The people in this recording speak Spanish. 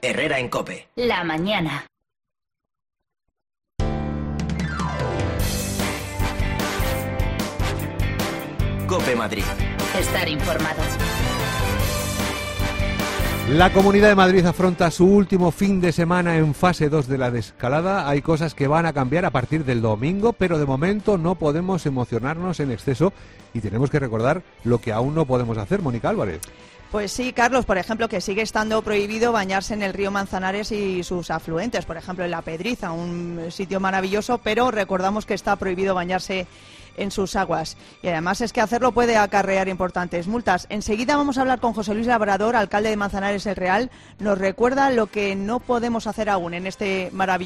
Herrera en COPE. La mañana. COPE Madrid. Estar informado. La Comunidad de Madrid afronta su último fin de semana en fase 2 de la desescalada. Hay cosas que van a cambiar a partir del domingo, pero de momento no podemos emocionarnos en exceso y tenemos que recordar lo que aún no podemos hacer. Mónica Álvarez. Pues sí, Carlos, por ejemplo, que sigue estando prohibido bañarse en el río Manzanares y sus afluentes, por ejemplo, en La Pedriza, un sitio maravilloso, pero recordamos que está prohibido bañarse en sus aguas. Y además es que hacerlo puede acarrear importantes multas. Enseguida vamos a hablar con José Luis Labrador, alcalde de Manzanares el Real. Nos recuerda lo que no podemos hacer aún en este maravilloso